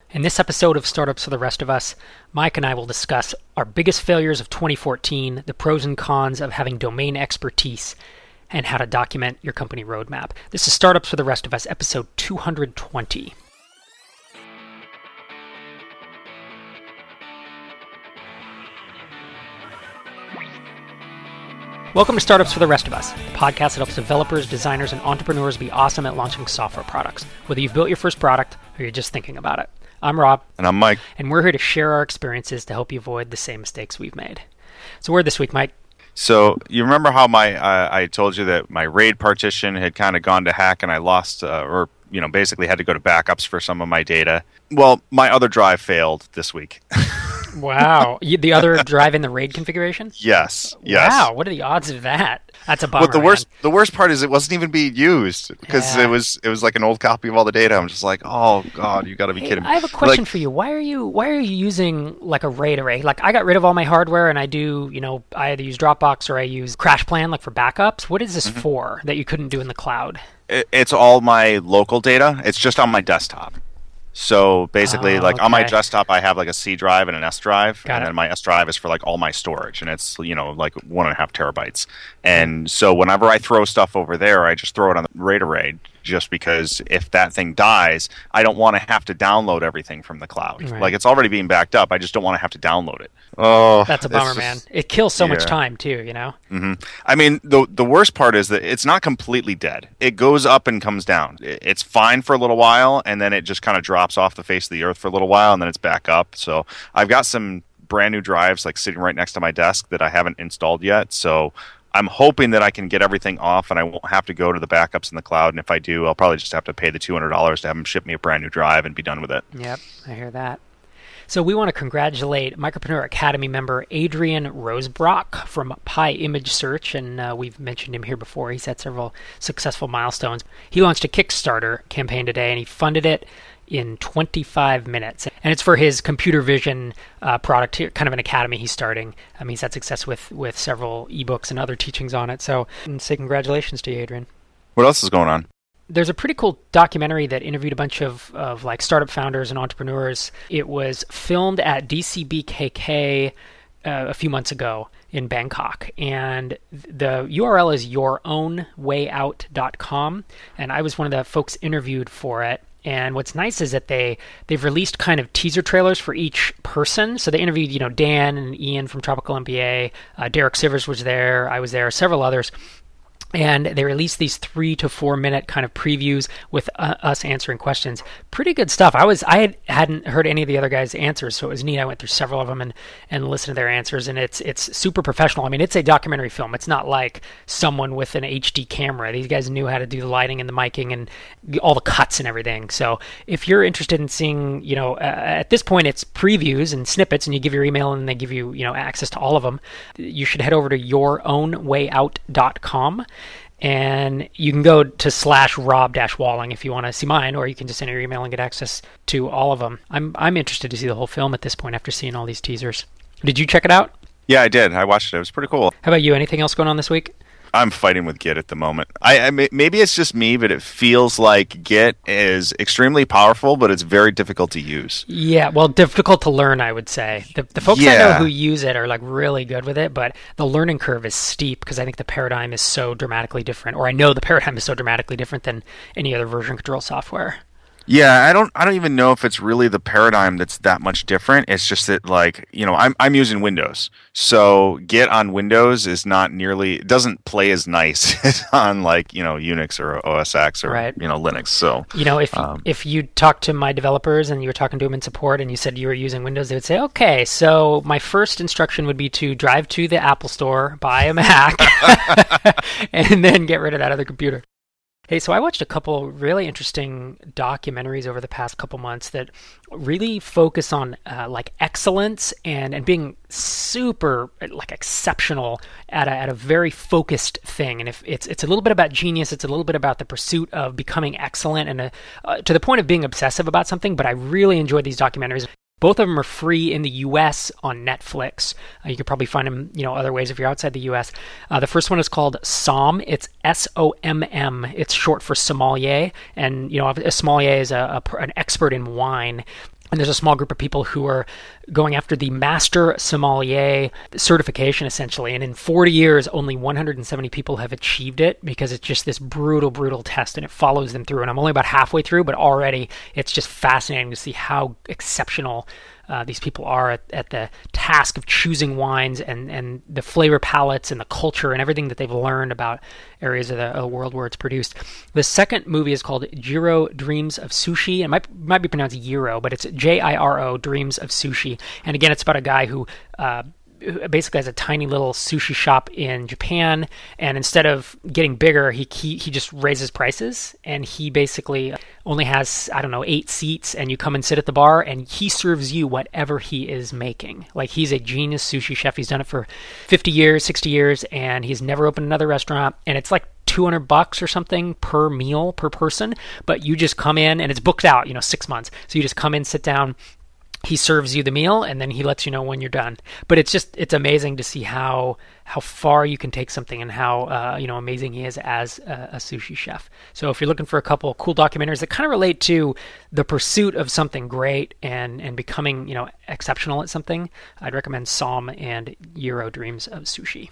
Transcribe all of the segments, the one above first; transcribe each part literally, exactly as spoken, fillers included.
In this episode of Startups for the Rest of Us, Mike and I will discuss our biggest failures of twenty fourteen, the pros and cons of having domain expertise, and how to document your company roadmap. This is Startups for the Rest of Us, episode two hundred twenty. Welcome to Startups for the Rest of Us, the podcast that helps developers, designers, and entrepreneurs be awesome at launching software products, whether you've built your first product or you're just thinking about it. I'm Rob. And I'm Mike. And we're here to share our experiences to help you avoid the same mistakes we've made. So where this week, Mike? So you remember how my uh, I told you that my RAID partition had kind of gone to hack and I lost, uh, or you know, basically had to go to backups for some of my data. Well, my other drive failed this week. Wow. You, the other drive in the RAID configuration? Yes. Yes. Wow. What are the odds of that? That's a bummer. Well, the worst man. the worst part is it wasn't even being used because Yeah. it was it was like an old copy of all the data. I'm just like, oh god, you got to be Hey, kidding me. I have a question Like, for you. Why are you why are you using like a RAID array? Like I got rid of all my hardware and I do, you know, I either use Dropbox or I use CrashPlan like for backups. What is this Mm-hmm. for that you couldn't do in the cloud? it, it's all my local data. It's just on my desktop. So basically, Oh, like on my okay. desktop, I have like a C drive and an S drive, Got and it. then my S drive is for like all my storage, and it's you know like one and a half terabytes. And so whenever I throw stuff over there, I just throw it on the RAID array, just because if that thing dies, I don't want to have to download everything from the cloud. Right. Like it's already being backed up. I just don't want to have to download it. Oh, That's a it's bummer, just- man. It kills so much yeah. time too, you know? hmm I mean, the the worst part is that it's not completely dead. It goes up and comes down. It- It's fine for a little while, and then it just kind of drops off the face of the earth for a little while, and then it's back up. So I've got some brand new drives like sitting right next to my desk that I haven't installed yet. So I'm hoping that I can get everything off, and I won't have to go to the backups in the cloud. And if I do, I'll probably just have to pay the two hundred dollars to have them ship me a brand new drive and be done with it. Yep, I hear that. So we want to congratulate Micropreneur Academy member Adrian Rosebrock from Pi Image Search, and uh, we've mentioned him here before. He's had several successful milestones. He launched a Kickstarter campaign today, and he funded it in twenty-five minutes. And it's for his computer vision uh, product, here, kind of an academy he's starting. Um, he's had success with, with several ebooks and other teachings on it. So and say congratulations to you, Adrian. What else is going on? There's a pretty cool documentary that interviewed a bunch of, of like startup founders and entrepreneurs. It was filmed at D C B K K uh, a few months ago in Bangkok, and the U R L is your own way out dot com, and I was one of the folks interviewed for it. And what's nice is that they they've released kind of teaser trailers for each person. So they interviewed, you know, Dan and Ian from Tropical M B A, uh, Derek Sivers was there, I was there, several others. And they released these three to four minute kind of previews with uh, us answering questions. Pretty good stuff. I was I had, hadn't heard any of the other guys' answers, so it was neat. I went through several of them and, and listened to their answers, and it's it's super professional. I mean, it's a documentary film. It's not like someone with an H D camera. These guys knew how to do the lighting and the miking and all the cuts and everything. So if you're interested in seeing, you know, uh, at this point it's previews and snippets, and you give your email and they give you, you know, access to all of them, you should head over to your own way out dot com. And you can go to slash Rob dash Walling if you want to see mine, or you can just enter your email and get access to all of them. I'm I'm interested to see the whole film at this point after seeing all these teasers. Did you check it out? Yeah, I did. I watched it. It was pretty cool. How about you? Anything else going on this week? I'm fighting with Git at the moment. I, I may- maybe it's just me, but it feels like Git is extremely powerful, but it's very difficult to use. Yeah, well, difficult to learn, I would say. The the folks I know Yeah. who use it are like really good with it, but the learning curve is steep because I think the paradigm is so dramatically different, or I know the paradigm is so dramatically different than any other version control software. Yeah, I don't I don't even know if it's really the paradigm that's that much different. It's just that, like, you know, I'm I'm using Windows. So Git on Windows is not nearly, it doesn't play as nice as on, like, you know, Unix or O S X or, Right. you know, Linux. So You know, if Um, if you talked to my developers and you were talking to them in support and you said you were using Windows, they would say, okay, so my first instruction would be to drive to the Apple Store, buy a Mac, and then get rid of that other computer. Hey, so I watched a couple really interesting documentaries over the past couple months that really focus on uh, like excellence and, and being super like exceptional at a, at a very focused thing. And if it's it's a little bit about genius, it's a little bit about the pursuit of becoming excellent and a, uh, to the point of being obsessive about something. But I really enjoyed these documentaries. Both of them are free in the U S on Netflix. Uh, you could probably find them, you know, other ways if you're outside the U S. Uh, the first one is called Somm. It's S O M M. It's short for sommelier, and you know, a sommelier is a, a an expert in wine. And there's a small group of people who are going after the Master Sommelier certification, essentially. And in forty years, only one hundred seventy people have achieved it because it's just this brutal, brutal test, and it follows them through. And I'm only about halfway through, but already it's just fascinating to see how exceptional uh, these people are at, at the task of choosing wines and, and the flavor palettes and the culture and everything that they've learned about areas of the, of the world where it's produced. The second movie is called Jiro Dreams of Sushi. It might, might be pronounced Jiro, but it's J I R O, Dreams of Sushi. And again, it's about a guy who uh, basically has a tiny little sushi shop in Japan, and instead of getting bigger, he, he he just raises prices, and he basically only has, I don't know, eight seats, and you come and sit at the bar, and he serves you whatever he is making. Like, he's a genius sushi chef. He's done it for fifty years, sixty years, and he's never opened another restaurant, and it's like two hundred bucks or something per meal per person, but you just come in, and it's booked out, you know, six months. So you just come in, sit down, he serves you the meal, and then he lets you know when you're done. But it's just, it's amazing to see how how far you can take something and how uh, you know amazing he is as a, a sushi chef. So if you're looking for a couple of cool documentaries that kind of relate to the pursuit of something great and and becoming, you know, exceptional at something, I'd recommend Som and Jiro Dreams of Sushi.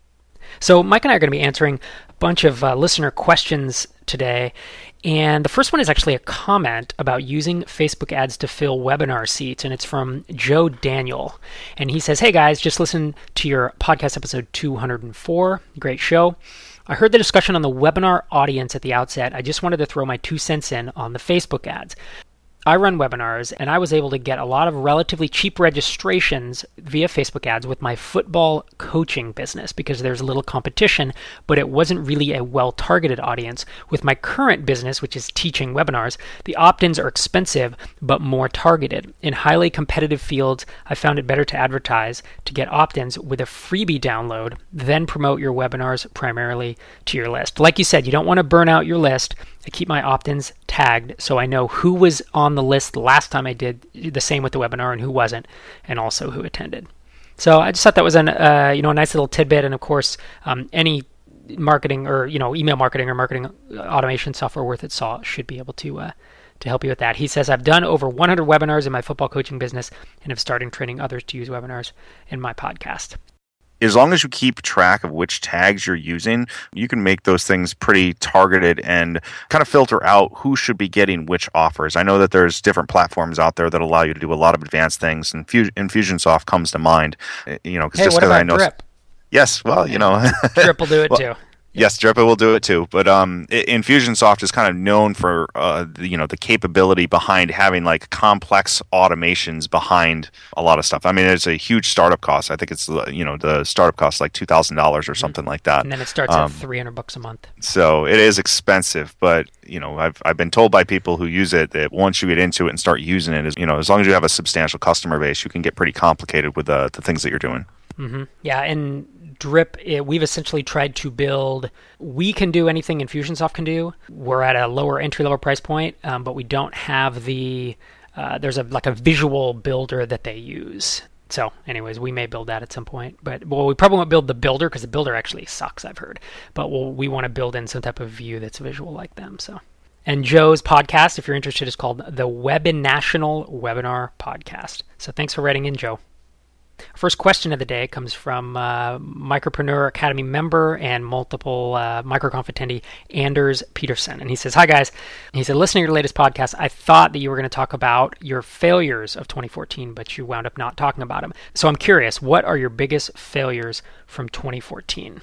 So Mike and I are going to be answering a bunch of uh, listener questions today. And the first one is actually a comment about using Facebook ads to fill webinar seats, and it's from Joe Daniel. And he says, "Hey guys, just listen to your podcast episode two hundred four. Great show. I heard the discussion on the webinar audience at the outset. I just wanted to throw my two cents in on the Facebook ads. I run webinars, and I was able to get a lot of relatively cheap registrations via Facebook ads with my football coaching business because there's little competition, but it wasn't really a well-targeted audience. With my current business, which is teaching webinars, the opt-ins are expensive, but more targeted. In highly competitive fields, I found it better to advertise to get opt-ins with a freebie download, then promote your webinars primarily to your list." Like you said, you don't want to burn out your list. I keep my opt-ins tagged so I know who was on the list the last time I did the same with the webinar and who wasn't, and also who attended. So I just thought that was an uh, you know a nice little tidbit. And of course, um, any marketing or you know email marketing or marketing automation software worth its salt should be able to uh, to help you with that. He says, "I've done over one hundred webinars in my football coaching business and have started training others to use webinars in my podcast." As long as you keep track of which tags you're using, you can make those things pretty targeted and kind of filter out who should be getting which offers. I know that there's different platforms out there that allow you to do a lot of advanced things, and Infusionsoft comes to mind. You know, hey, just what because about I know. Drip? Yes, well, you know, Drip will do it well, too. Yes, Drippa will do it too. But um, Infusionsoft is kind of known for uh, the, you know the capability behind having like complex automations behind a lot of stuff. I mean, it's a huge startup cost. I think it's you know the startup cost like two thousand dollars or something like that. And then it starts um, at three hundred bucks a month. So it is expensive, but you know I've I've been told by people who use it that once you get into it and start using it, is you know as long as you have a substantial customer base, you can get pretty complicated with the the things that you're doing. Mm-hmm. Yeah, and Drip, it, we've essentially tried to build, we can do anything Infusionsoft can do. We're at a lower entry-level price point, um, but we don't have the, uh, there's a like a visual builder that they use. So anyways, we may build that at some point. But well, we probably won't build the builder because the builder actually sucks, I've heard. But we'll, we want to build in some type of view that's visual like them. So. And Joe's podcast, if you're interested, is called the Webinational Webinar Podcast. So thanks for writing in, Joe. First question of the day comes from uh, Micropreneur Academy member and multiple uh, MicroConf attendee, Anders Peterson. And he says, "Hi, guys." He said, "Listening to your latest podcast, I thought that you were going to talk about your failures of twenty fourteen, but you wound up not talking about them. So I'm curious, what are your biggest failures from twenty fourteen?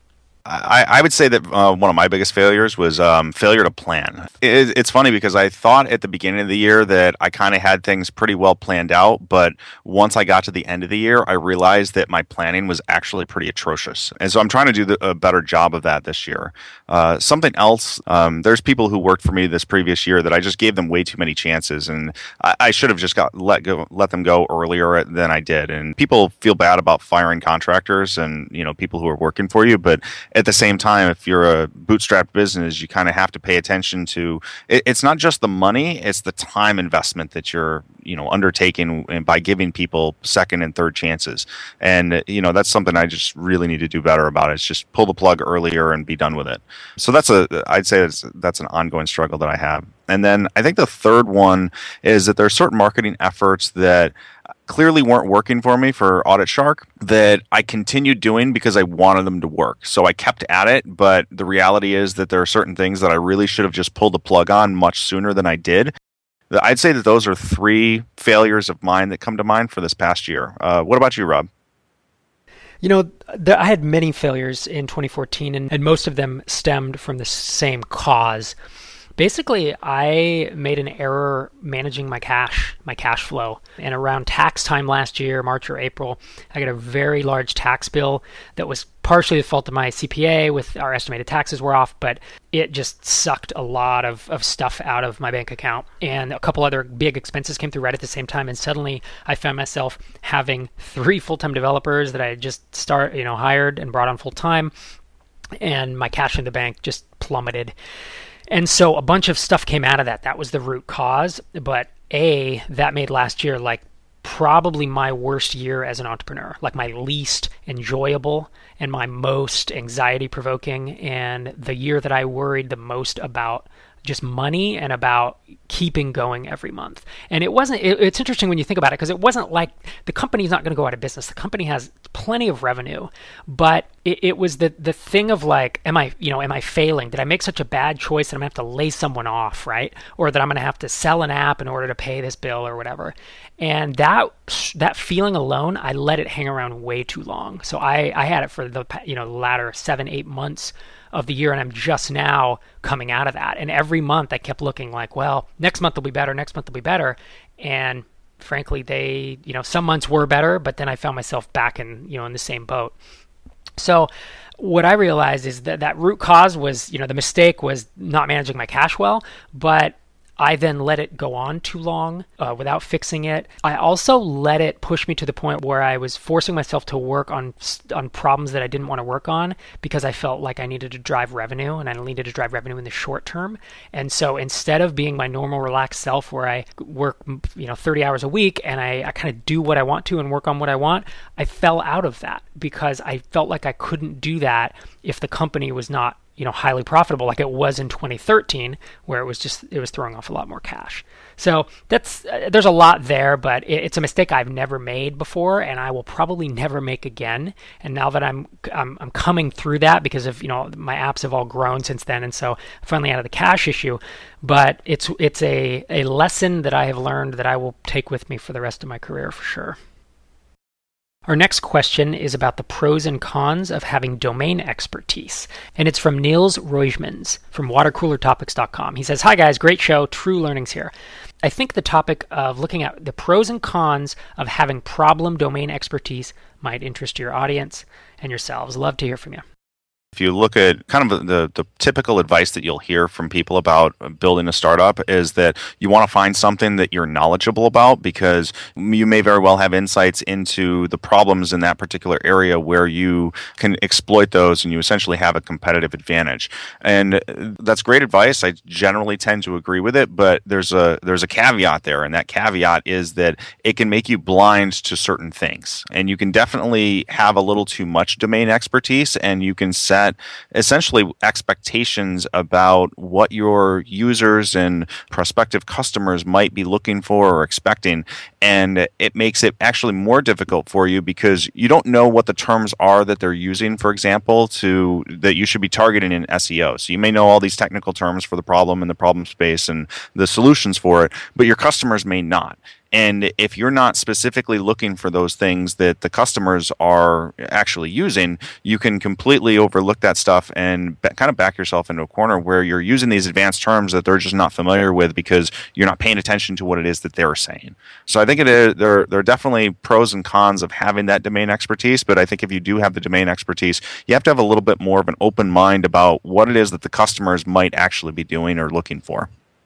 I, I would say that uh, one of my biggest failures was um, failure to plan. It, it's funny because I thought at the beginning of the year that I kind of had things pretty well planned out, but once I got to the end of the year, I realized that my planning was actually pretty atrocious. And so I'm trying to do the, a better job of that this year. Uh, something else, um, there's people who worked for me this previous year that I just gave them way too many chances, and I, I should have just got let go, let them go earlier than I did. And people feel bad about firing contractors and you know people who are working for you, but at the same time, if you're a bootstrapped business, you kind of have to pay attention to it, it's not just the money, it's the time investment that you're you know, undertaking and by giving people second and third chances. And, you know, that's something I just really need to do better about. It's just pull the plug earlier and be done with it. So that's a, I'd say that's, that's an ongoing struggle that I have. And then I think the third one is that there are certain marketing efforts that clearly weren't working for me for Audit Shark that I continued doing because I wanted them to work. So I kept at it, but the reality is that there are certain things that I really should have just pulled the plug on much sooner than I did. I'd say that those are three failures of mine that come to mind for this past year. Uh, what about you, Rob? You know, the, I had many failures in twenty fourteen, and, and most of them stemmed from the same cause. Basically, I made an error managing my cash, my cash flow. And around tax time last year, March or April, I got a very large tax bill that was partially the fault of my C P A with our estimated taxes were off, but it just sucked a lot of, of stuff out of my bank account. And a couple other big expenses came through right at the same time. And suddenly I found myself having three full-time developers that I had just start, you know, hired and brought on full-time. And my cash in the bank just plummeted. And so a bunch of stuff came out of that. That was the root cause. But A, that made last year like probably my worst year as an entrepreneur, like my least enjoyable and my most anxiety provoking, and the year that I worried the most about just money and about keeping going every month. And it wasn't, it, it's interesting when you think about it, because it wasn't like the company's not going to go out of business. The company has plenty of revenue, but it, it was the the thing of like, am I, you know, am I failing? Did I make such a bad choice that I'm going to have to lay someone off, right? Or that I'm going to have to sell an app in order to pay this bill or whatever. And that that feeling alone, I let it hang around way too long. So I, I had it for the, you know, latter seven, eight months of the year, and I'm just now coming out of that. And every month I kept looking like, well, next month will be better, next month will be better. And frankly, they, you know, some months were better, but then I found myself back in, you know, in the same boat. So what I realized is that that root cause was, you know, the mistake was not managing my cash well, but I then let it go on too long uh, without fixing it. I also let it push me to the point where I was forcing myself to work on on problems that I didn't want to work on because I felt like I needed to drive revenue, and I needed to drive revenue in the short term. And so instead of being my normal relaxed self where I work, you know, thirty hours a week and I, I kind of do what I want to and work on what I want, I fell out of that because I felt like I couldn't do that if the company was not, you know, highly profitable like it was in twenty thirteen, where it was just, it was throwing off a lot more cash. So that's, uh, there's a lot there, but it, it's a mistake I've never made before, and I will probably never make again. And now that I'm, I'm, I'm coming through that because of, you know, my apps have all grown since then. And so I'm finally out of the cash issue, but it's, it's a, a lesson that I have learned that I will take with me for the rest of my career for sure. Our next question is about the pros and cons of having domain expertise, and it's from Niels Roijmans from water cooler topics dot com. He says, "Hi guys, great show, true learnings here. I think the topic of looking at the pros and cons of having problem domain expertise might interest your audience and yourselves. Love to hear from you." If you look at kind of the, the typical advice that you'll hear from people about building a startup is that you want to find something that you're knowledgeable about because you may very well have insights into the problems in that particular area where you can exploit those and you essentially have a competitive advantage. And that's great advice. I generally tend to agree with it, but there's a there's a caveat there, and that caveat is that it can make you blind to certain things. And you can definitely have a little too much domain expertise, and you can set essentially expectations about what your users and prospective customers might be looking for or expecting, and it makes it actually more difficult for you because you don't know what the terms are that they're using, for example, to that you should be targeting in S E O. So you may know all these technical terms for the problem and the problem space and the solutions for it, but your customers may not. And if you're not specifically looking for those things that the customers are actually using, you can completely overlook that stuff and be- kind of back yourself into a corner where you're using these advanced terms that they're just not familiar with because you're not paying attention to what it is that they're saying. So I think it is, there, there are definitely pros and cons of having that domain expertise, but I think if you do have the domain expertise, you have to have a little bit more of an open mind about what it is that the customers might actually be doing or looking for.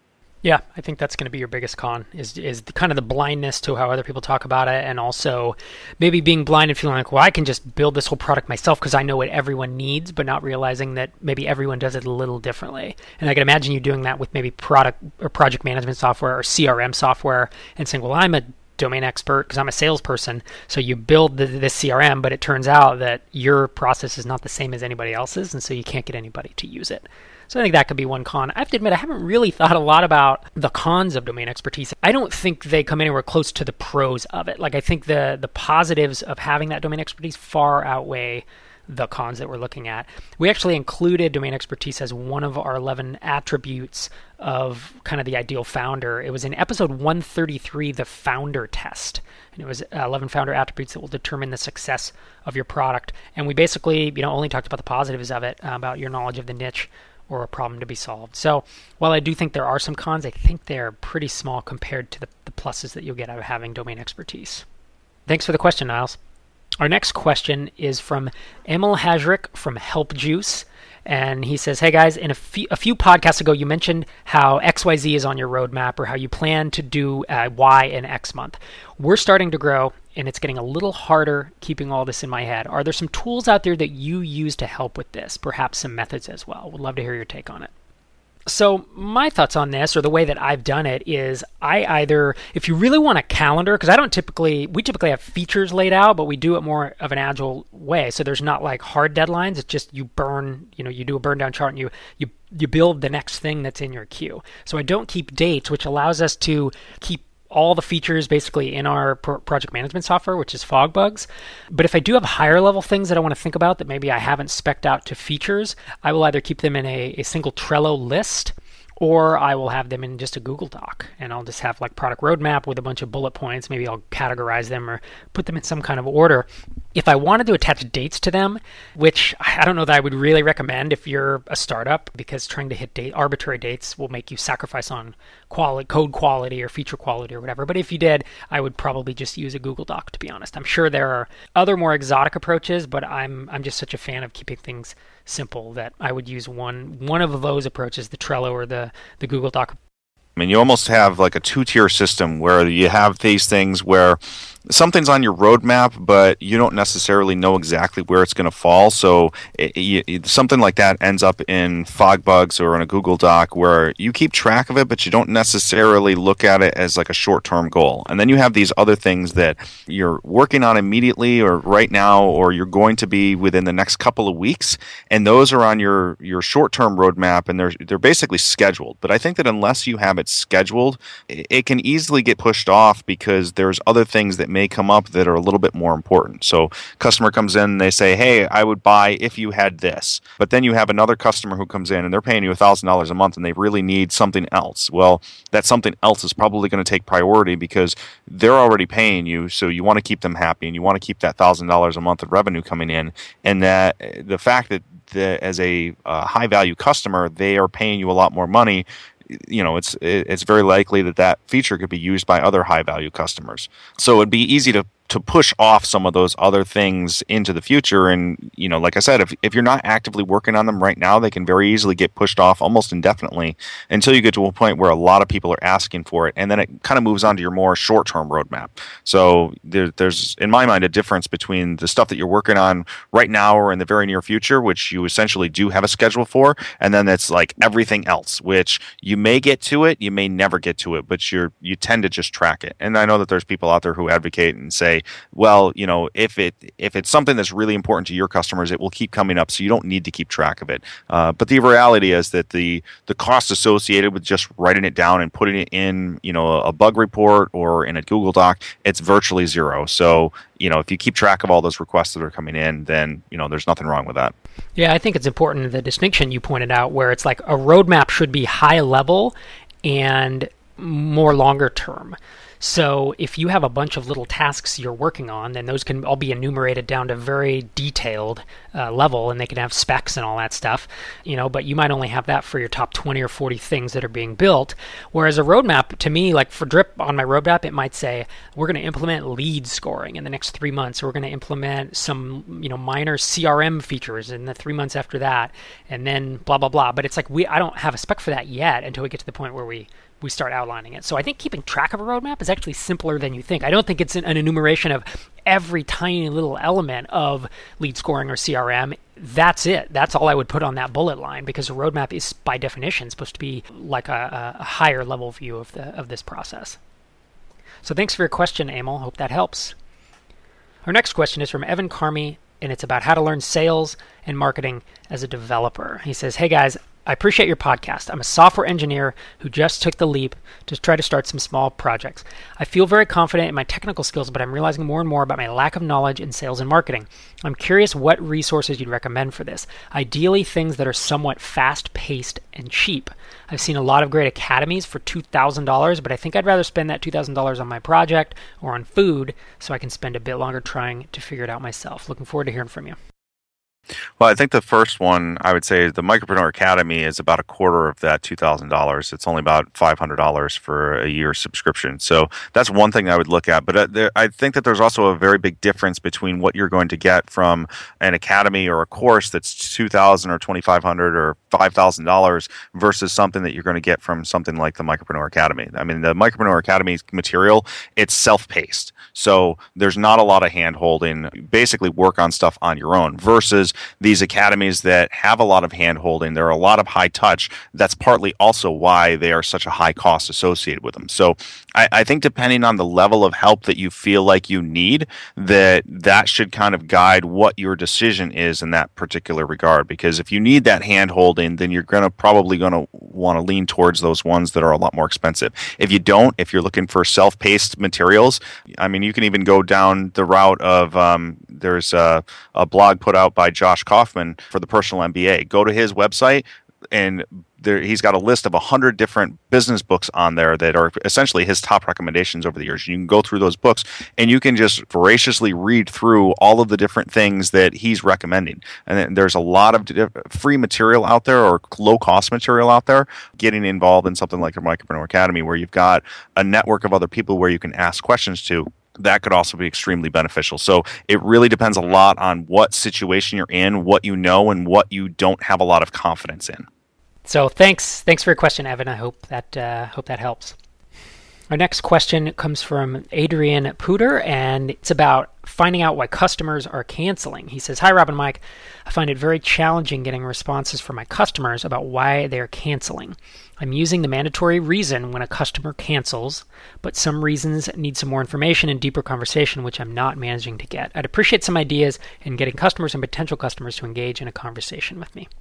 Yeah, I think that's going to be your biggest con is is the, kind of the blindness to how other people talk about it, and also maybe being blind and feeling like, well, I can just build this whole product myself because I know what everyone needs, but not realizing that maybe everyone does it a little differently. And I can imagine you doing that with maybe product or project management software or C R M software and saying, well, I'm a domain expert because I'm a salesperson. So you build the, this C R M, but it turns out that your process is not the same as anybody else's, and so you can't get anybody to use it. So I think that could be one con. I have to admit, I haven't really thought a lot about the cons of domain expertise. I don't think they come anywhere close to the pros of it. Like, I think the the positives of having that domain expertise far outweigh the cons that we're looking at. We actually included domain expertise as one of our eleven attributes of kind of the ideal founder. It was in episode one thirty-three, the founder test. And it was eleven founder attributes that will determine the success of your product. And we basically, you know, only talked about the positives of it, uh, about your knowledge of the niche or a problem to be solved. So while I do think there are some cons, I think they're pretty small compared to the, the pluses that you'll get out of having domain expertise. Thanks for the question, Niles. Our next question is from Emil Hajrik from Help Juice. And he says, hey guys, in a few, a few podcasts ago, you mentioned how X Y Z is on your roadmap or how you plan to do uh, Y in X month. We're starting to grow and it's getting a little harder keeping all this in my head. Are there some tools out there that you use to help with this? Perhaps some methods as well. Would love to hear your take on it. So my thoughts on this, or the way that I've done it, is I either, if you really want a calendar, because I don't typically, we typically have features laid out, but we do it more of an agile way. So there's not like hard deadlines. It's just you burn, you know, you do a burn down chart and you you you build the next thing that's in your queue. So I don't keep dates, which allows us to keep all the features basically in our pro- project management software, which is FogBugs. But if I do have higher level things that I want to think about that maybe I haven't spec'd out to features, I will either keep them in a, a single Trello list, or I will have them in just a Google Doc, and I'll just have like product roadmap with a bunch of bullet points. Maybe I'll categorize them or put them in some kind of order. If I wanted to attach dates to them, which I don't know that I would really recommend if you're a startup, because trying to hit date, arbitrary dates will make you sacrifice on quality, code quality or feature quality or whatever. But if you did, I would probably just use a Google Doc, to be honest. I'm sure there are other more exotic approaches, but I'm I'm just such a fan of keeping things simple that I would use one one of those approaches, the Trello or the, the Google Doc. I mean, you almost have like a two-tier system where you have these things where something's on your roadmap, but you don't necessarily know exactly where it's going to fall. So it, it, something like that ends up in FogBugs or in a Google Doc where you keep track of it, but you don't necessarily look at it as like a short-term goal. And then you have these other things that you're working on immediately or right now, or you're going to be within the next couple of weeks, and those are on your, your short-term roadmap, and they're they're basically scheduled. But I think that unless you have it scheduled, it, it can easily get pushed off because there's other things that may come up that are a little bit more important. So customer comes in and they say, hey, I would buy if you had this. But then you have another customer who comes in and they're paying you one thousand dollars a month and they really need something else. Well, that something else is probably going to take priority because they're already paying you, so you want to keep them happy and you want to keep that one thousand dollars a month of revenue coming in. And that the fact that the, as a uh, high-value customer, they are paying you a lot more money, you know, it's it's very likely that that feature could be used by other high-value customers. So it'd be easy to to push off some of those other things into the future. And, you know, like I said, if if you're not actively working on them right now, they can very easily get pushed off almost indefinitely until you get to a point where a lot of people are asking for it. And then it kind of moves on to your more short-term roadmap. So there, there's, in my mind, a difference between the stuff that you're working on right now or in the very near future, which you essentially do have a schedule for, and then it's like everything else, which you may get to it, you may never get to it, but you're you tend to just track it. And I know that there's people out there who advocate and say, well, you know, if it if it's something that's really important to your customers, it will keep coming up, so you don't need to keep track of it. Uh, but the reality is that the the cost associated with just writing it down and putting it in, you know, a bug report or in a Google Doc, it's virtually zero. So, you know, if you keep track of all those requests that are coming in, then, you know, there's nothing wrong with that. Yeah, I think it's important, the distinction you pointed out, where it's like a roadmap should be high level and more longer term. So if you have a bunch of little tasks you're working on, then those can all be enumerated down to very detailed uh, level, and they can have specs and all that stuff, you know, but you might only have that for your top twenty or forty things that are being built. Whereas a roadmap, to me, like for Drip on my roadmap, it might say, we're going to implement lead scoring in the next three months. We're going to implement some, you know, minor C R M features in the three months after that, and then blah, blah, blah. But it's like, we I don't have a spec for that yet until we get to the point where we we start outlining it. So I think keeping track of a roadmap is actually simpler than you think. I don't think it's an, an enumeration of every tiny little element of lead scoring or C R M. That's it. That's all I would put on that bullet line, because a roadmap is by definition supposed to be like a, a higher level view of the of this process. So thanks for your question, Emil. Hope that helps. Our next question is from Evan Carmi, and it's about how to learn sales and marketing as a developer. He says, "Hey guys, I appreciate your podcast. I'm a software engineer who just took the leap to try to start some small projects. I feel very confident in my technical skills, but I'm realizing more and more about my lack of knowledge in sales and marketing. I'm curious what resources you'd recommend for this. Ideally, things that are somewhat fast-paced and cheap. I've seen a lot of great academies for two thousand dollars, but I think I'd rather spend that two thousand dollars on my project or on food so I can spend a bit longer trying to figure it out myself. Looking forward to hearing from you." Well, I think the first one, I would say the Micropreneur Academy is about a quarter of that two thousand dollars. It's only about five hundred dollars for a year subscription. So that's one thing I would look at. But uh, there, I think that there's also a very big difference between what you're going to get from an academy or a course that's two thousand dollars or twenty-five hundred dollars or five thousand dollars versus something that you're going to get from something like the Micropreneur Academy. I mean, the Micropreneur Academy material, it's self-paced. So there's not a lot of hand-holding. Basically work on stuff on your own versus these academies that have a lot of hand-holding. There are a lot of high touch. That's partly also why they are such a high cost associated with them. So I, I think depending on the level of help that you feel like you need, that that should kind of guide what your decision is in that particular regard. Because if you need that hand-holding, then you're going to probably going to want to lean towards those ones that are a lot more expensive. If you don't, if you're looking for self-paced materials, I mean, you can even go down the route of um, there's a, a blog put out by Josh Kaufman for the Personal M B A. Go to his website, and there, he's got a list of one hundred different business books on there that are essentially his top recommendations over the years. You can go through those books, and you can just voraciously read through all of the different things that he's recommending. And then there's a lot of diff- free material out there, or low-cost material out there. Getting involved in something like the Micropreneur Academy, where you've got a network of other people where you can ask questions to, that could also be extremely beneficial. So it really depends a lot on what situation you're in, what you know, and what you don't have a lot of confidence in. So thanks, thanks for your question, Evan. I hope that uh, hope that helps. Our next question comes from Adrian Puder, and it's about finding out why customers are canceling. He says, "Hi, Rob and Mike. I find it very challenging getting responses from my customers about why they're canceling. I'm using the mandatory reason when a customer cancels, but some reasons need some more information and deeper conversation, which I'm not managing to get. I'd appreciate some ideas in getting customers and potential customers to engage in a conversation with me."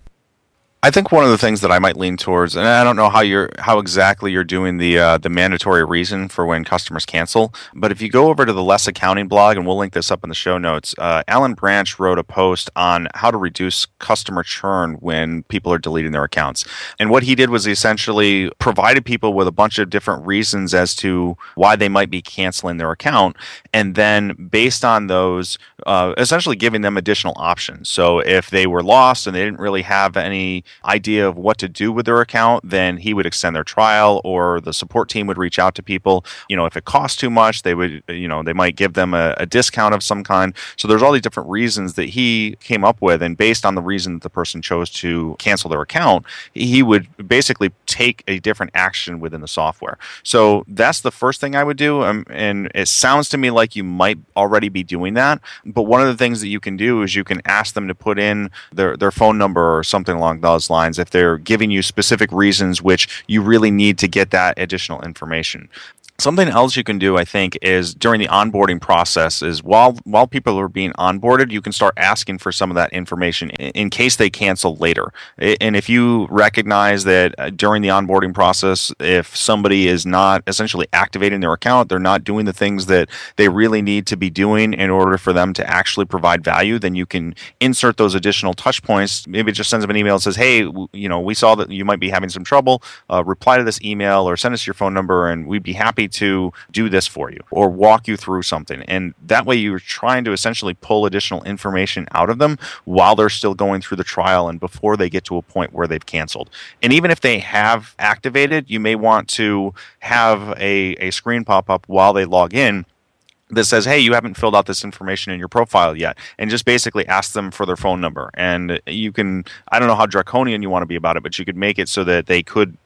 I think one of the things that I might lean towards, and I don't know how you're how exactly you're doing the uh, the mandatory reason for when customers cancel, but if you go over to the Less Accounting blog, and we'll link this up in the show notes, uh, Alan Branch wrote a post on how to reduce customer churn when people are deleting their accounts. And what he did was he essentially provided people with a bunch of different reasons as to why they might be canceling their account, and then based on those, uh, essentially giving them additional options. So if they were lost and they didn't really have any idea of what to do with their account, then he would extend their trial, or the support team would reach out to people. You know, if it costs too much, they would, you know, they might give them a, a discount of some kind. So there's all these different reasons that he came up with, and based on the reason that the person chose to cancel their account, he would basically take a different action within the software. So that's the first thing I would do, um, and it sounds to me like you might already be doing that. But one of the things that you can do is you can ask them to put in their, their phone number or something along those lines if they're giving you specific reasons which you really need to get that additional information. Something else you can do, I think, is during the onboarding process is while while people are being onboarded, you can start asking for some of that information in, in case they cancel later. And if you recognize that during the onboarding process, if somebody is not essentially activating their account, they're not doing the things that they really need to be doing in order for them to actually provide value, then you can insert those additional touch points. Maybe it just sends them an email and says, "Hey, you know, we saw that you might be having some trouble. Uh, reply to this email or send us your phone number, and we'd be happy to do this for you or walk you through something." And that way you're trying to essentially pull additional information out of them while they're still going through the trial and before they get to a point where they've canceled. And even if they have activated, you may want to have a, a screen pop up while they log in that says, "Hey, you haven't filled out this information in your profile yet," and just basically ask them for their phone number. And you can, I don't know how draconian you want to be about it, but you could make it so that they could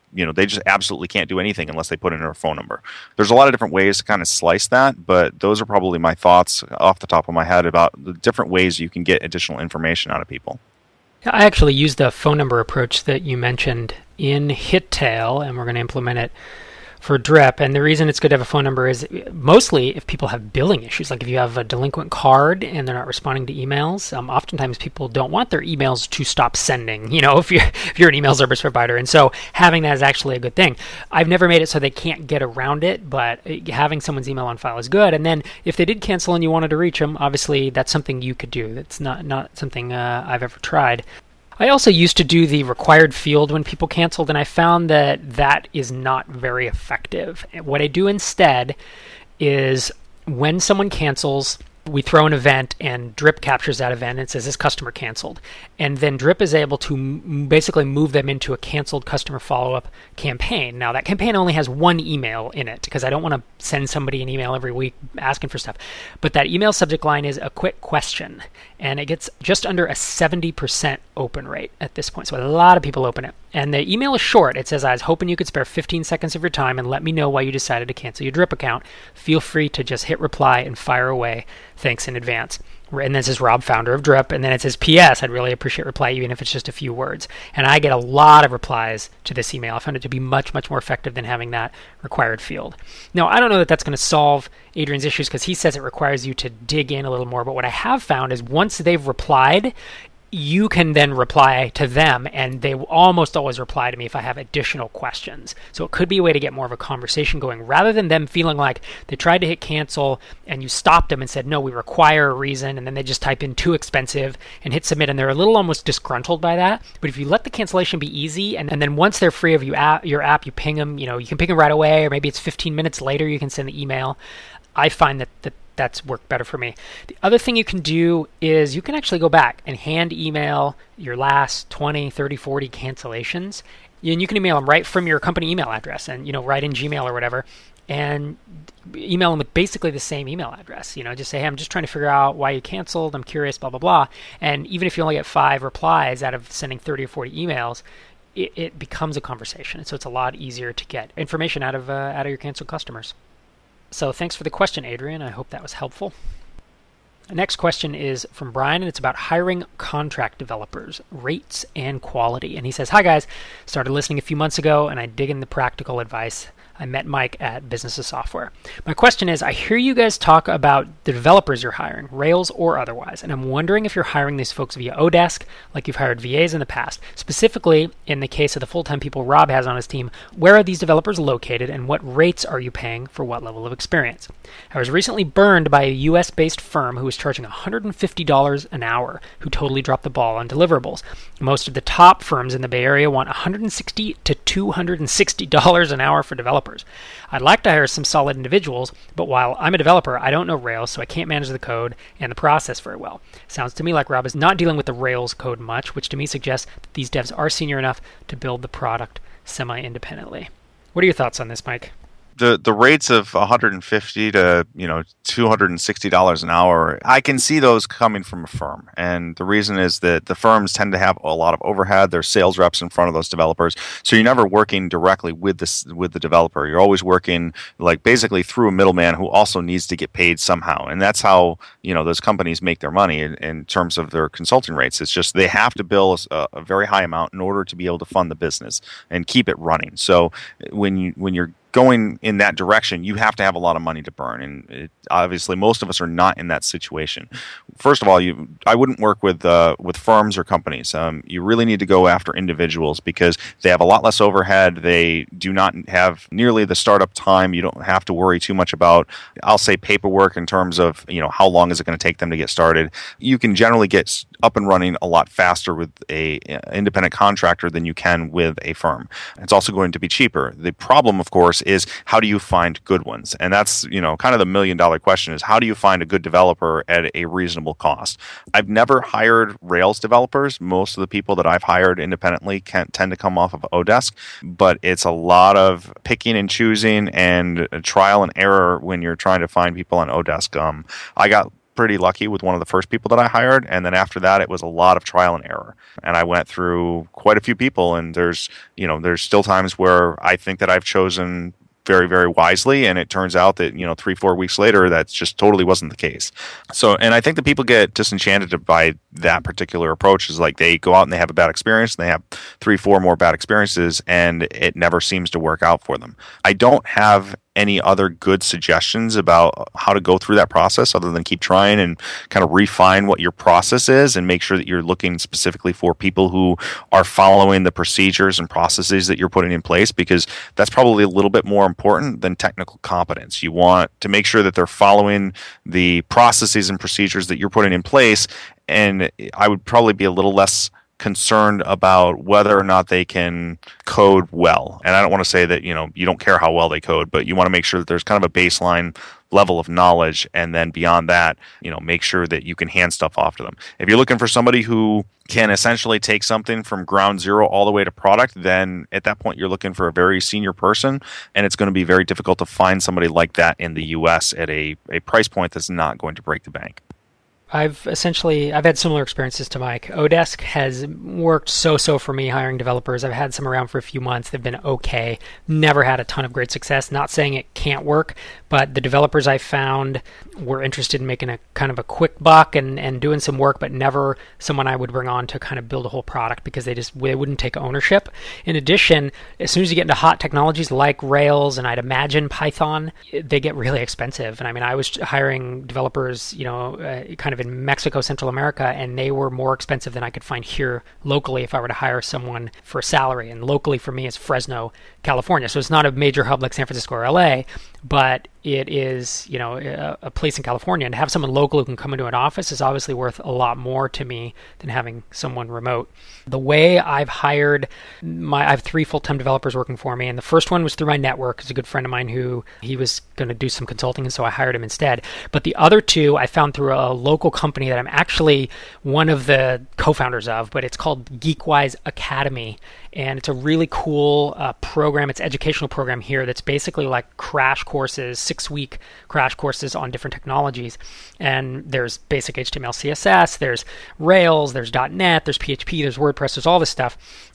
you know, they just absolutely can't do anything unless they put in their phone number. There's a lot of different ways to kind of slice that, but those are probably my thoughts off the top of my head about the different ways you can get additional information out of people. I actually used the phone number approach that you mentioned in Hittail, and we're going to implement it for Drip. And the reason it's good to have a phone number is mostly if people have billing issues, like if you have a delinquent card and they're not responding to emails. Um, oftentimes people don't want their emails to stop sending, you know, if you're, if you're an email service provider. And so having that is actually a good thing. I've never made it so they can't get around it, but having someone's email on file is good. And then if they did cancel and you wanted to reach them, obviously that's something you could do. That's not, not something uh, I've ever tried. I also used to do the required field when people canceled, and I found that that is not very effective. What I do instead is when someone cancels, we throw an event and Drip captures that event and says this customer canceled. And then Drip is able to m- basically move them into a canceled customer follow-up campaign. Now that campaign only has one email in it because I don't want to send somebody an email every week asking for stuff. But that email subject line is a quick question, and it gets just under a seventy percent open rate at this point. So a lot of people open it. And the email is short. It says, I was hoping you could spare fifteen seconds of your time and let me know why you decided to cancel your Drip account. Feel free to just hit reply and fire away. Thanks in advance. And then it says Rob, founder of Drip. And then it says, P S. I'd really appreciate reply, even if it's just a few words. And I get a lot of replies to this email. I found it to be much, much more effective than having that required field. Now, I don't know that that's going to solve Adrian's issues because he says it requires you to dig in a little more. But what I have found is once they've replied, you can then reply to them, and they will almost always reply to me if I have additional questions. So it could be a way to get more of a conversation going, rather than them feeling like they tried to hit cancel and you stopped them and said, no, we require a reason, and then they just type in too expensive and hit submit, and they're a little almost disgruntled by that. But if you let the cancellation be easy, and, and then once they're free of you app, your app, you ping them, you know, you can ping them right away, or maybe it's fifteen minutes later you can send the email. I find that that that's worked better for me. The other thing you can do is you can actually go back and hand email your last twenty, thirty, forty cancellations. And you can email them right from your company email address and, you know, right in Gmail or whatever, and email them with basically the same email address. You know, just say, hey, I'm just trying to figure out why you canceled. I'm curious, blah, blah, blah. And even if you only get five replies out of sending thirty or forty emails, it, it becomes a conversation. So it's a lot easier to get information out of uh, out of your canceled customers. So thanks for the question, Adrian. I hope that was helpful. The next question is from Brian, and it's about hiring contract developers, rates, and quality. And he says, hi, guys. Started listening a few months ago, and I dig in the practical advice. I met Mike at Business of Software. My question is, I hear you guys talk about the developers you're hiring, Rails or otherwise, and I'm wondering if you're hiring these folks via Odesk, like you've hired V As in the past. Specifically, in the case of the full-time people Rob has on his team, where are these developers located, and what rates are you paying for what level of experience? I was recently burned by a U S-based firm who was charging one hundred fifty dollars an hour, who totally dropped the ball on deliverables. Most of the top firms in the Bay Area want one hundred sixty to two hundred sixty dollars an hour for developers. I'd like to hire some solid individuals, but while I'm a developer, I don't know Rails, so I can't manage the code and the process very well. Sounds to me like Rob is not dealing with the Rails code much, which to me suggests that these devs are senior enough to build the product semi-independently. What are your thoughts on this, Mike? The the rates of one hundred fifty to you know two hundred sixty dollars an hour, I can see those coming from a firm, and the reason is that the firms tend to have a lot of overhead. There's sales reps in front of those developers, so you're never working directly with this with the developer. You're always working like basically through a middleman who also needs to get paid somehow, and that's how you know those companies make their money in, in terms of their consulting rates. It's just they have to bill a, a very high amount in order to be able to fund the business and keep it running. So when you when you're going in that direction, you have to have a lot of money to burn, and it, obviously most of us are not in that situation. First of all, you I wouldn't work with uh, with firms or companies. Um, you really need to go after individuals because they have a lot less overhead. They do not have nearly the startup time. You don't have to worry too much about, I'll say, paperwork in terms of you know how long is it going to take them to get started. You can generally get up and running a lot faster with a uh, independent contractor than you can with a firm. It's also going to be cheaper. The problem, of course, is how do you find good ones? And that's, you know, kind of the million dollar question is how do you find a good developer at a reasonable cost? I've never hired Rails developers. Most of the people that I've hired independently can tend to come off of Odesk, but it's a lot of picking and choosing and trial and error when you're trying to find people on Odesk. Um, I got pretty lucky with one of the first people that I hired. And then after that, it was a lot of trial and error. And I went through quite a few people, and there's, you know, there's still times where I think that I've chosen very, very wisely, and it turns out that, you know, three, four weeks later, that's just totally wasn't the case. So, and I think that people get disenchanted by that particular approach. Is like they go out and they have a bad experience, and they have three, four more bad experiences, and it never seems to work out for them. I don't have any other good suggestions about how to go through that process other than keep trying and kind of refine what your process is and make sure that you're looking specifically for people who are following the procedures and processes that you're putting in place, because that's probably a little bit more important than technical competence. You want to make sure that they're following the processes and procedures that you're putting in place, and I would probably be a little less concerned about whether or not they can code well. And I don't want to say that, you know, you don't care how well they code, but you want to make sure that there's kind of a baseline level of knowledge, and then beyond that, you know, make sure that you can hand stuff off to them. If you're looking for somebody who can essentially take something from ground zero all the way to product, then at that point you're looking for a very senior person, and it's going to be very difficult to find somebody like that in the U S at a, a price point that's not going to break the bank. I've essentially, I've had similar experiences to Mike. Odesk has worked so-so for me hiring developers. I've had some around for a few months. They've been okay. Never had a ton of great success. Not saying it can't work, but the developers I found were interested in making a kind of a quick buck and, and doing some work, but never someone I would bring on to kind of build a whole product, because they just they wouldn't take ownership. In addition, as soon as you get into hot technologies like Rails and I'd imagine Python, they get really expensive. And I mean, I was hiring developers, you know, uh, kind of in Mexico, Central America, and they were more expensive than I could find here locally if I were to hire someone for a salary. And locally for me is Fresno, California. So it's not a major hub like San Francisco or L A, but it is, you know, a, a place in California. And to have someone local who can come into an office is obviously worth a lot more to me than having someone remote. The way I've hired my, I have three full-time developers working for me, and the first one was through my network. It's a good friend of mine who he was going to do some consulting, and so I hired him instead. But the other two I found through a local company that I'm actually one of the co-founders of, but it's called Geekwise Academy. And it's a really cool uh, program. It's an educational program here that's basically like crash courses, six-week crash courses on different technologies. And there's basic H T M L, C S S, there's Rails, there's .NET, there's P H P, there's WordPress, there's all this stuff.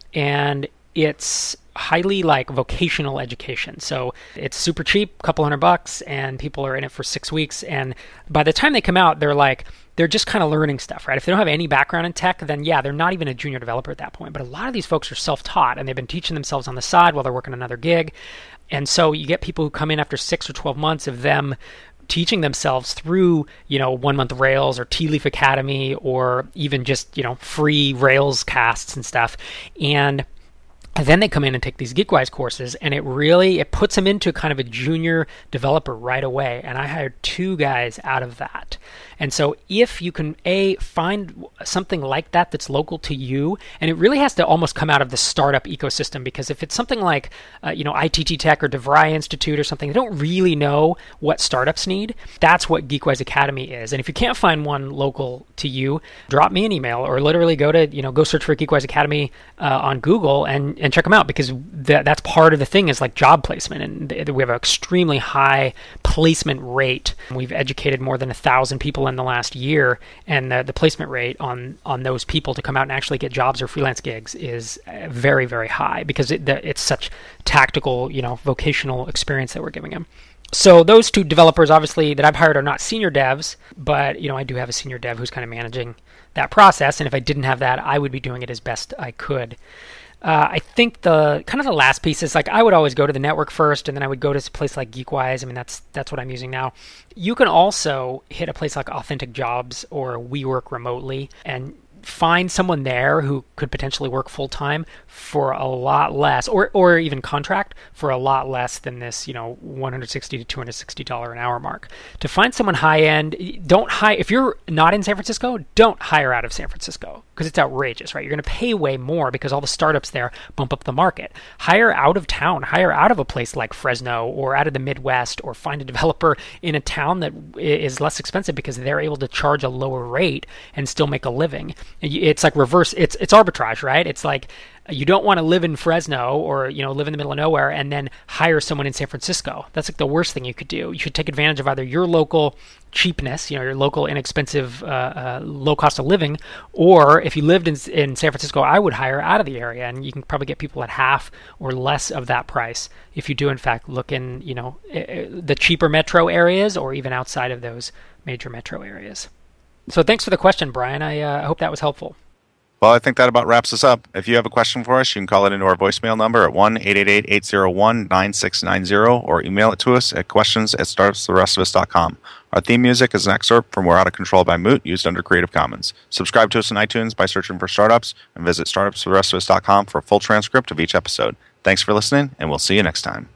And it's highly like vocational education. So it's super cheap, a couple hundred bucks, and people are in it for six weeks. And by the time they come out, they're like, they're just kind of learning stuff, right? If they don't have any background in tech, then yeah, they're not even a junior developer at that point. But a lot of these folks are self-taught, and they've been teaching themselves on the side while they're working another gig. And so you get people who come in after six or twelve months of them teaching themselves through, you know, One Month Rails or Tea Leaf Academy, or even just, you know, free Rails casts and stuff. And And then they come in and take these Geekwise courses, and it really, it puts them into kind of a junior developer right away. And I hired two guys out of that. And so if you can, A, find something like that that's local to you, and it really has to almost come out of the startup ecosystem, because if it's something like, uh, you know, I T T Tech or DeVry Institute or something, they don't really know what startups need. That's what Geekwise Academy is. And if you can't find one local to you, drop me an email, or literally go to, you know, go search for Geekwise Academy uh, on Google and, and check them out, because that, that's part of the thing is like job placement. And th- we have an extremely high placement rate. We've educated more than a thousand people in the last year, and the, the placement rate on on those people to come out and actually get jobs or freelance gigs is very, very high, because it, the, it's such tactical, you know, vocational experience that we're giving them. So those two developers, obviously, that I've hired are not senior devs, but, you know, I do have a senior dev who's kind of managing that process. And if I didn't have that, I would be doing it as best I could. Uh, I think the kind of the last piece is like I would always go to the network first, and then I would go to a place like Geekwise. I mean, that's that's what I'm using now. You can also hit a place like Authentic Jobs or WeWork remotely and find someone there who could potentially work full time for a lot less, or or even contract for a lot less than this, you know, one hundred sixty to two hundred sixty dollars an hour mark. To find someone high end, don't hire if you're not in San Francisco. Don't hire out of San Francisco, because it's outrageous, right? You're going to pay way more because all the startups there bump up the market. Hire out of town, hire out of a place like Fresno or out of the Midwest, or find a developer in a town that is less expensive because they're able to charge a lower rate and still make a living. It's like reverse. It's it's arbitrage, right? It's like you don't want to live in Fresno or you know live in the middle of nowhere and then hire someone in San Francisco. That's like the worst thing you could do. You should take advantage of either your local cheapness, you know, your local inexpensive, uh, uh, low cost of living, or if you lived in in San Francisco, I would hire out of the area, and you can probably get people at half or less of that price if you do in fact look in, you know, the cheaper metro areas or even outside of those major metro areas. So thanks for the question, Brian. I uh, hope that was helpful. Well, I think that about wraps us up. If you have a question for us, you can call it into our voicemail number at one eight eight eight, eight zero one, nine six nine zero or email it to us at questions at startups the rest of us dot com. Our theme music is an excerpt from We're Out of Control by Moot, used under Creative Commons. Subscribe to us on iTunes by searching for Startups, and visit startups the rest of us dot com for a full transcript of each episode. Thanks for listening, and we'll see you next time.